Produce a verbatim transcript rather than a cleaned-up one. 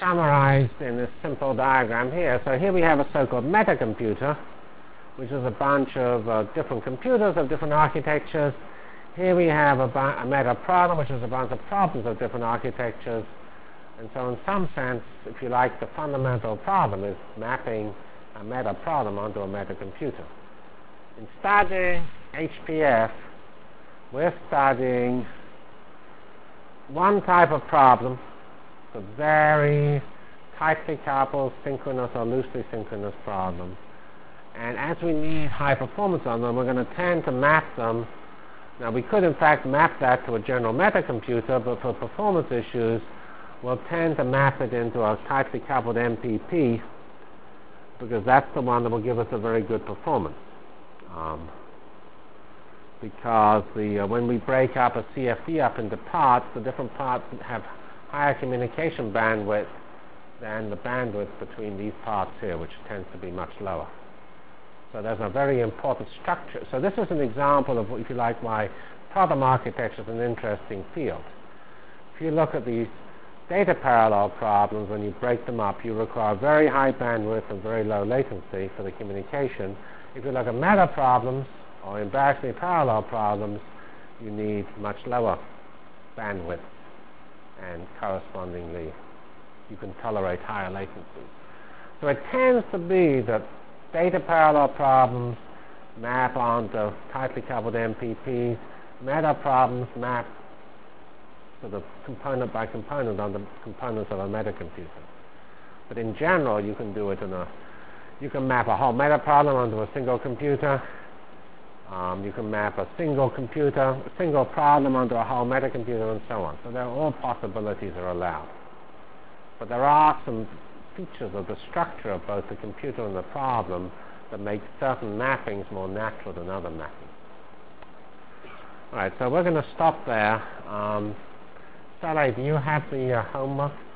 summarized in this simple diagram here. So here we have a so-called metacomputer, which is a bunch of uh, different computers of different architectures. Here we have a, a meta problem, which is a bunch of problems of different architectures. And so in some sense, if you like, the fundamental problem is mapping a meta problem onto a metacomputer. In studying H P F, we're studying one type of problem, the very tightly coupled synchronous or loosely synchronous problem. And as we need high performance on them, we're going to tend to map them. Now, we could, in fact, map that to a general metacomputer, but for performance issues, we'll tend to map it into a tightly coupled M P P, because that's the one that will give us a very good performance. Um, because the uh, when we break up a C F D up into parts, the different parts have higher communication bandwidth than the bandwidth between these parts here, which tends to be much lower. So there's a very important structure. So this is an example of, if you like, why problem architecture is an interesting field. If you look at the data parallel problems, when you break them up, you require very high bandwidth and very low latency for the communication. If you look at meta problems or embarrassingly parallel problems, you need much lower bandwidth, and correspondingly you can tolerate higher latencies. So it tends to be that data parallel problems map onto tightly coupled M P Ps, meta problems map sort of component by component on the components of a metacomputer. But in general, you can do it in a, you can map a whole meta problem onto a single computer. Um, you can map a single computer, a single problem onto a whole metacomputer, and so on. So there are all possibilities are allowed. But there are some features of the structure of both the computer and the problem that make certain mappings more natural than other mappings. All right, so we're going to stop there. Um, Sally, do you have the uh, homework?